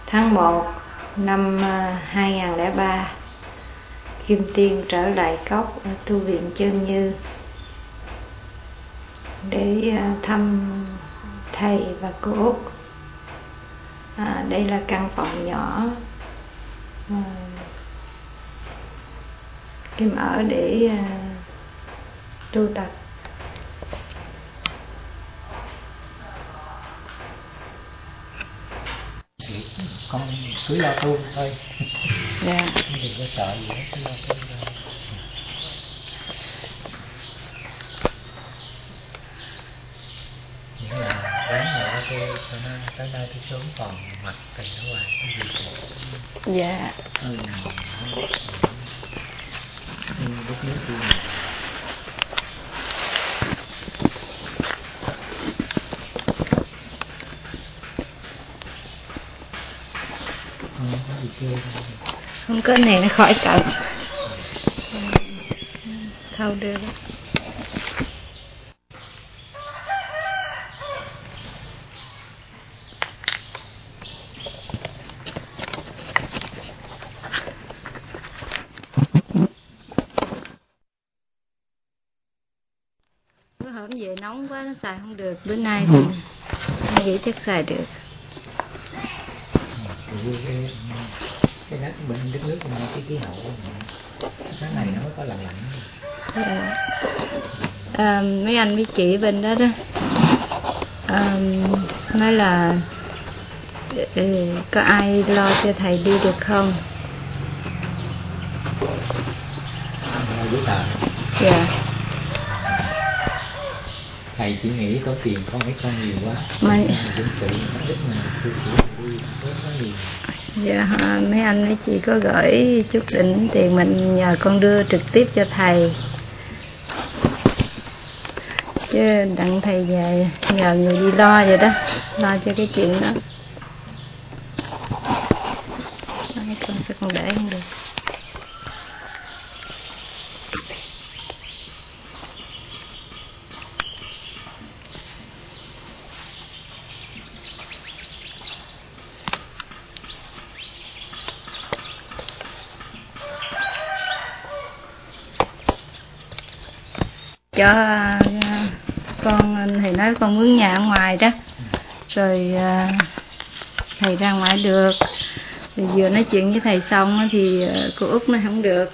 Tháng 1 năm 2003, Kim Tiên trở lại cốc ở tu viện Chân Như để thăm thầy và cô Út. Đây là căn phòng nhỏ Kim ở để tu tập. Con cứ lo tu thôi. Dạ. Đừng có sợ gì hết, cứ lo tu thôi. Nghĩa là ráng lo tu cho nó tới đây tới chốn còn mặt tình ở ngoài cái gì cũng. Dạ. Nào đất nước đi. Không có này nó khỏi cận. Thâu đưa đó. Bữa hôm về nóng quá nó xài không được, bữa nay thì tôi nghĩ chắc xài được. Cái đất bên đất nước của cái khí hậu tháng này nó mới có lạnh lạnh. Mấy anh mấy chị bên đó đó nói là có ai lo cho thầy đi được không? Giấy tờ. Dạ. Thầy chỉ nghĩ có tiền không hay không nhiều quá. Dân sự ít mà tôi chỉ đi có gì. Dạ, mấy anh mấy chị có gửi chút đỉnh tiền mình nhờ con đưa trực tiếp cho thầy, chứ đặng thầy về nhờ người đi lo vậy đó, lo cho cái chuyện đó. Con sẽ còn để không được. Cho con, thầy nói con mướn nhà ở ngoài đó, rồi thầy ra ngoài được. Thì vừa nói chuyện với thầy xong thì cô Út nói không được.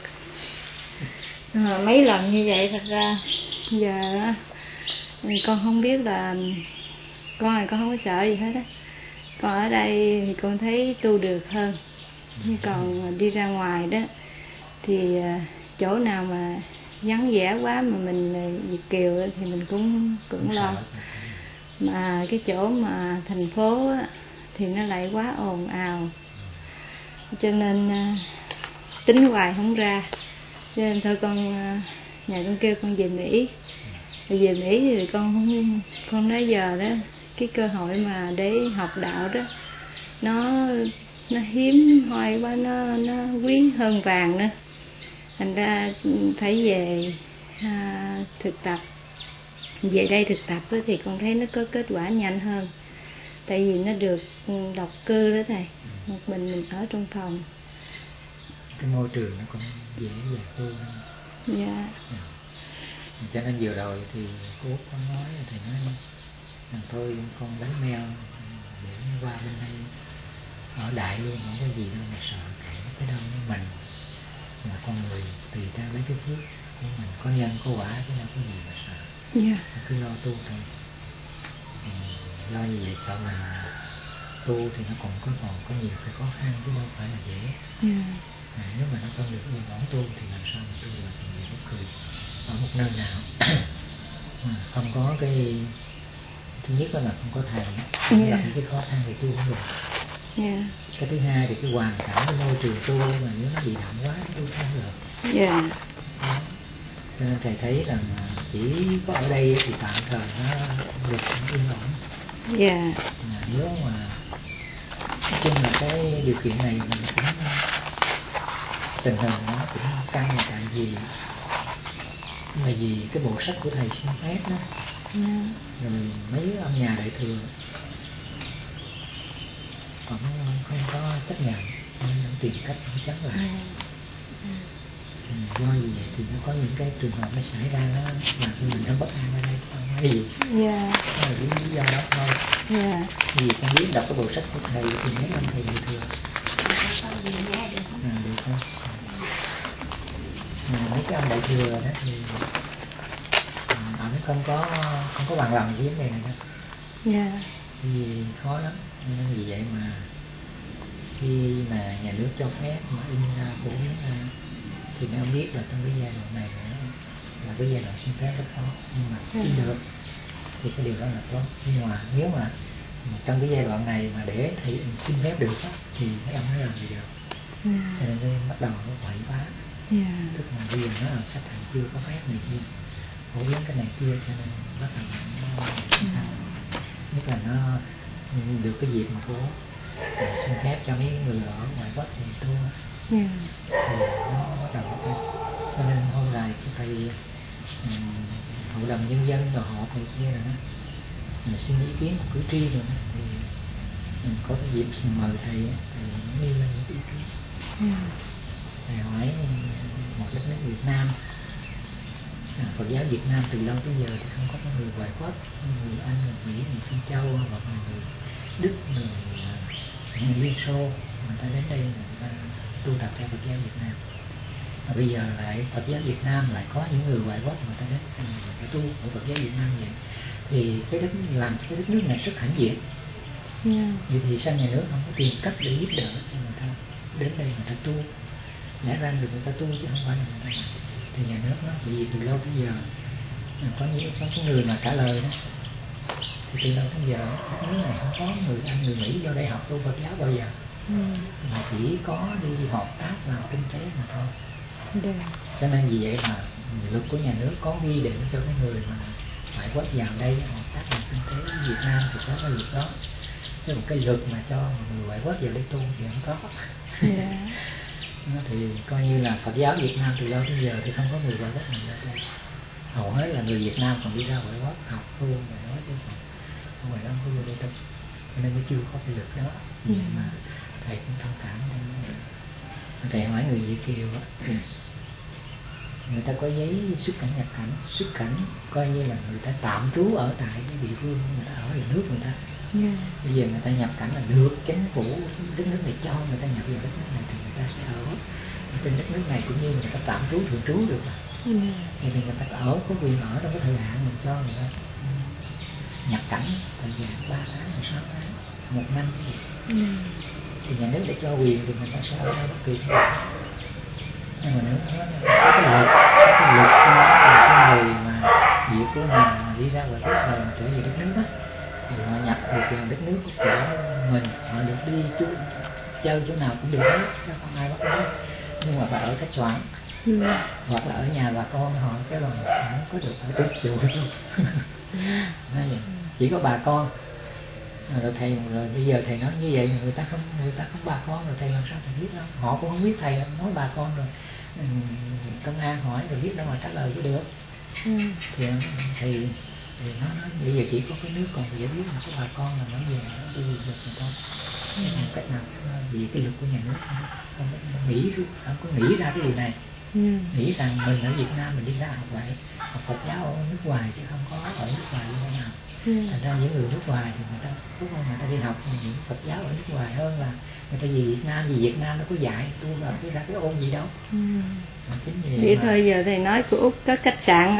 Mấy lần như vậy thật ra giờ con không biết là con này con không có sợ gì hết á. Con ở đây thì con thấy tu được hơn, nhưng còn đi ra ngoài đó thì chỗ nào mà vắng vẻ quá mà mình Việt kiều thì mình cũng lo. Mà cái chỗ mà thành phố á, thì nó lại quá ồn ào, cho nên tính hoài không ra. Cho nên thôi nhà con kêu con về Mỹ. Về Mỹ thì con nói giờ đó cái cơ hội mà để học đạo đó nó hiếm hoi quá, nó quý hơn vàng nữa. Thành ra phải về thực tập. Về đây thực tập thì con thấy nó có kết quả nhanh hơn. Tại vì nó được độc cư đó thầy, một mình ở trong phòng. Cái môi trường nó cũng dễ tu hơn. Dạ. Cho nên vừa rồi thì cô Út có nói, thầy nói rằng thôi con đánh meo để qua bên đây ở đại luôn, không có gì đâu mà sợ, kệ cái đâu với mình là con người, tùy theo lấy cái phước của mình, có nhân có quả chứ đâu có gì mà sợ. Yeah. Cứ lo tu thôi. Lo như vậy sợ mình tu thì nó còn có nhiều cái khó khăn chứ đâu phải là dễ. Yeah. Nếu mà nó không được yên ổn tu thì làm sao mà tu được, thì mình có cười ở một nơi nào không có cái thứ nhất là không có thầy, gặp những cái khó khăn thì tu không được. Yeah. Cái thứ hai thì cái hoàn cảnh, cái môi trường tu mà nếu nó bị động quá tu không được. Yeah. Cho nên thầy thấy rằng chỉ có ở đây thì tạm thời nó được yên ổn. Yeah. Nếu mà nói chung là cái điều kiện này mình cũng tình hình nó cũng căng, là tại vì cái bộ sách của thầy xin phép đó, rồi mấy âm nhà đại thừa cũng không có chấp nhận nên ông tìm cách ông chống lại. Do gì vậy thì nó có những cái trường hợp nó xảy ra nó làm cho mình nó bất an ở đây không có gì. Đó là lý do đó thôi. Vì con biết đọc cái bộ sách của thầy thì mấy anh thầy bình thường được không? Mấy cái ông đại thừa đó thì ổng không có bằng lòng với vấn đề này đâu. Vì khó lắm, nên vì vậy mà khi mà nhà nước cho phép mà in ra phổ biến ra thì mấy ông biết là trong cái giai đoạn này là cái giai đoạn xin phép rất khó, nhưng mà xin được thì cái điều đó là tốt. Nhưng mà nếu mà trong cái giai đoạn này mà để thầy xin phép được thì mấy ông mới làm gì được. Cho nên bắt đầu nó quậy phá. Tức là bây giờ nó là sách thầy chưa có phép này kia, phổ biến cái này kia, cho nên bắt đầu nó nhất là nó được cái việc mà phố xin phép cho mấy người ở ngoài Bắc thì tu thì nó bắt đầu cho nên hôm nay thầy hội đồng nhân dân rồi họp này kia rồi đó, mình xin ý kiến của cử tri rồi đó, thì mình có cái dịp mời thầy nêu lên những ý kiến. Thầy hỏi một đất nước Việt Nam, Phật giáo Việt Nam từ lâu tới giờ thì không có người ngoại quốc, người Anh, người Mỹ, người Phi Châu hoặc là người Đức, người Liên Xô, người ta đến đây người ta tu tập theo Phật giáo Việt Nam. Và bây giờ lại Phật giáo Việt Nam lại có những người ngoại quốc người ta đến người ta tu của Phật giáo Việt Nam vậy, thì cái đất làm cho cái đất nước này rất hãnh diện. Vậy thì sao nhà nước không có tìm cách để giúp đỡ cho người ta đến đây người ta tu? Lẽ ra người ta tu chứ không phải là người ta làm. Thì nhà nước nó vì từ lâu tới giờ có cái người mà trả lời đó, thì từ lâu tới giờ đất nước này không có người Anh, người Mỹ vô đây học tu Phật giáo bao giờ, mà chỉ có đi hợp tác làm kinh tế mà thôi. Cho nên vì vậy mà luật của nhà nước có quy định cho cái người mà ngoại quốc vào đây hợp tác làm kinh tế. Việt Nam thì có cái luật đó, cái một cái luật mà cho người ngoại quốc vào đây tu thì không có. Thì coi như là Phật giáo Việt Nam từ lâu tới giờ thì không có người ngoại quốc nào ra tu. Hầu hết là người Việt Nam còn đi ra ngoại quốc học tu rồi đó, chứ không phải không có vô đây tu, nên mới chưa có cái luật đó. Vậy mà thầy cũng thông cảm. Thầy hỏi người Việt kiều á, người ta có giấy xuất cảnh nhập cảnh, xuất cảnh coi như là người ta tạm trú ở tại cái địa phương người ta ở là nước người ta. Bây giờ người ta nhập cảnh là được chính phủ đất nước này cho người ta nhập vào đất nước này thì người ta sẽ ở trên đất nước này, cũng như người ta tạm trú thường trú được. Thì người ta ở có quyền ở trong cái thời hạn mình cho người ta nhập cảnh thời gian 3 tháng, 6 tháng, 1 năm. Thì nhà nước để cho quyền thì người ta sẽ ở bất kỳ chỗ nào. Nhưng mà nếu có cái luật là cái người mà việc của mình đi ra ngoài đất này trở về đất nước đó, thì họ nhập được vào đất nước của mình, họ được đi chơi chỗ nào cũng được hết, không ai bắt hết. Nhưng mà phải ở khách sạn hoặc là ở nhà bà con họ, cái bằng không có được ở trước chùa đâu. Chỉ có bà con. Rồi thầy rồi bây giờ thầy nói như vậy người ta không bà con, rồi thầy làm sao thầy biết đâu, họ cũng không biết thầy nói bà con, rồi công an hỏi rồi biết đâu mà trả lời chứ được. Thì nó nói bây giờ chỉ có cái nước còn dễ biết là có bà con là nói về nó đi được người ta. Cách nào vì cái luật của nhà nước không có nghĩ ra cái điều này. Nghĩ rằng mình ở Việt Nam mình đi ra học vậy, học Phật giáo ở nước ngoài chứ không có ở nước ngoài như thế nào. Thành ra những người nước ngoài thì người ta tốt hơn, người ta đi học những Phật giáo ở nước ngoài hơn là người ta về Việt Nam, vì Việt Nam nó có dạy tu vào cái ra cái ôn gì đâu. Vậy thôi giờ thầy nói của Úc có khách sạn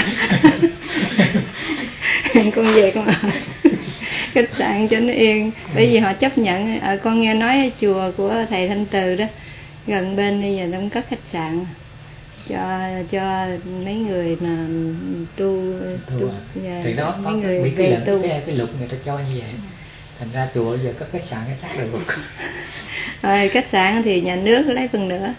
con về con ở khách sạn cho nó yên, bởi vì họ chấp nhận. Con nghe nói chùa của thầy Thanh Từ đó gần bên bây giờ nó cũng có khách sạn cho mấy người mà tu thì đó mấy người về tu cái luật người ta cho như vậy. Thành ra chùa giờ có khách sạn cái chắc được. Rồi khách sạn thì nhà nước lấy phần nữa.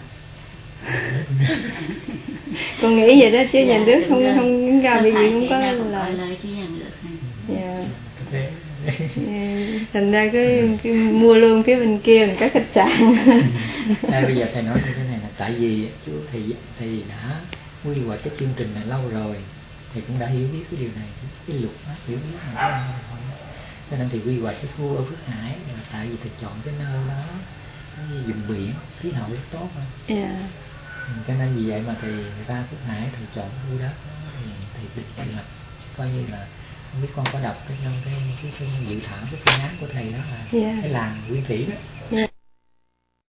Con nghĩ vậy đó chứ nhà nước không ra bị gì không có lời chứ nhà nước. Thành ra cái mua luôn cái bên kia là có khách sạn. Bây giờ thầy nói như thế này là tại vì chú thầy đã quy hoạch cái chương trình này lâu rồi, thầy cũng đã hiểu biết cái điều này, cái luật đó, hiểu biết này cái thôi. Cho nên thì quy hoạch cái khu ở Phước Hải là tại vì thầy chọn cái nơi đó cái vùng biển khí hậu rất tốt hơn. Dạ. Cho nên vì vậy mà thì người ta Phước Hải thì chọn khu đất đó, thì định thì là coi như là không biết con có đọc cái trong cái dự thảo cái phương án của thầy đó là cái làng Nguyên Thủy đó.